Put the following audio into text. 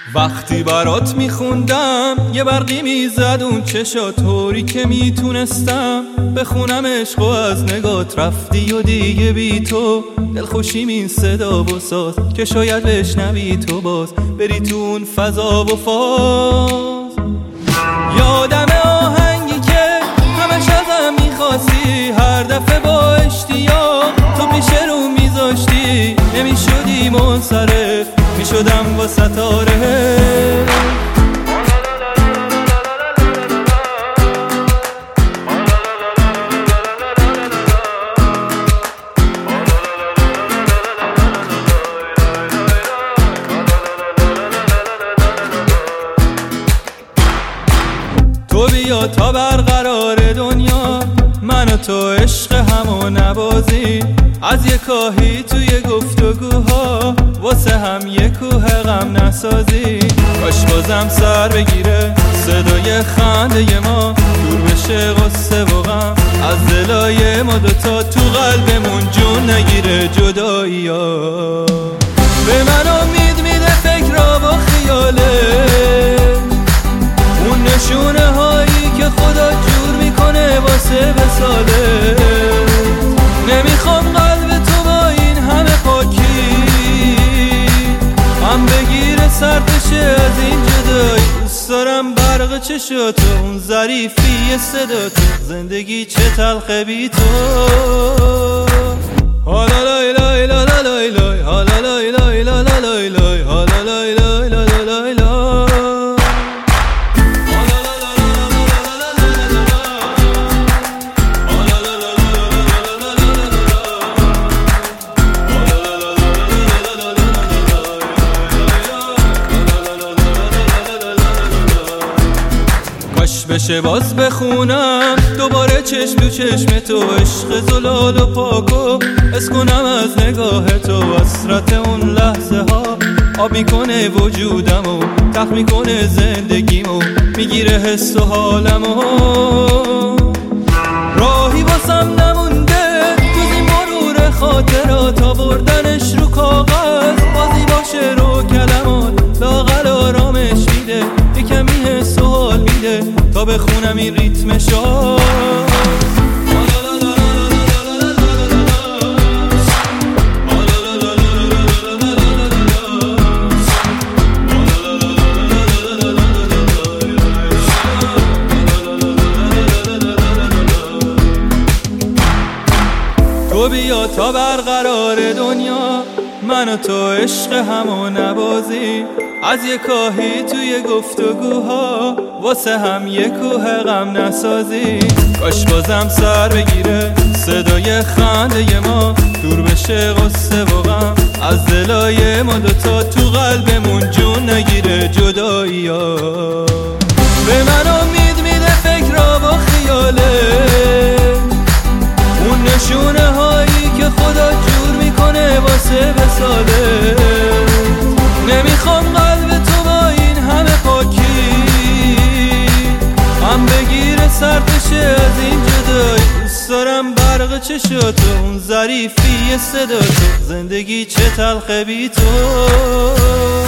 وقتی برات میخوندم یه برقی میزد اون چشا طوری که میتونستم بخونم عشق و از نگات رفتی و دیگه بی تو دلخوشیم این صدا بساز که شاید بشنوی تو باز بری تو اون فضا و فاز. یادم آهنگی که همش ازم میخواستی هر دفعه با اشتیاق تو پیش رو میذاشتی نمیشدی منصرف میشدم با ستاره. تو بیا تا برقرار دنیا من و تو عشق همو نبازی از یه کاهی توی گفتگوها واسه هم یه کوه غم نسازی. کاش بازم سر بگیره صدای خنده ما دور بشه غصه و غم از دلای ما دوتا تو قلبمون جون نگیره جدایی ها. به من امید میده فکرها با خیاله اون نشونه هایی که خدا جور میکنه واسه وصاله. نمیخوام قلب تو با این همه پاکی هم بگیره سرتشه از این جدایی. دوست دارم برق چشاتو اون ظریفی صداتو زندگی چه تلخه بی تو. حالا لای لای لای لای لای حالا لای لای لای لای لای حالا لای لای لای لای لای. بشه باز بخونم دوباره چشم تو چشم تو عشق زلال و پاکو حس کنم از نگاه تو حسرت اون لحظه ها آب میکنه وجودمو تخت میکنه زندگیمو میگیره حس و حالمو. راهی واسم نمونده جز این مرور خاطرات آوردنش رو کاغذ بازی باشه رو کلمات لااقل آرامش میده یه کمی حس و حال میده تا بخونم این ریتمشو. تو بیا تا برقرار دنیا من و تو عشق همو نبازی از یه کاهی توی گفتگوها واسه هم یه کوه غم نسازی. کاش بازم سر بگیره صدای خنده ما دور بشه غصه و غم از دلای ما دوتا تو قلبمون جون نگیره جدایی ها. به من امید میده فکرها با خیاله اون نشونه هایی که خدا جور میکنه واسه وصاله. نمیخوام قلب تو با این همه پاکی هم بگیره سرتشه از این جدایی. دوست دارم برق چشاتو اون ظریفی صداتو زندگی چه تلخه بی تو.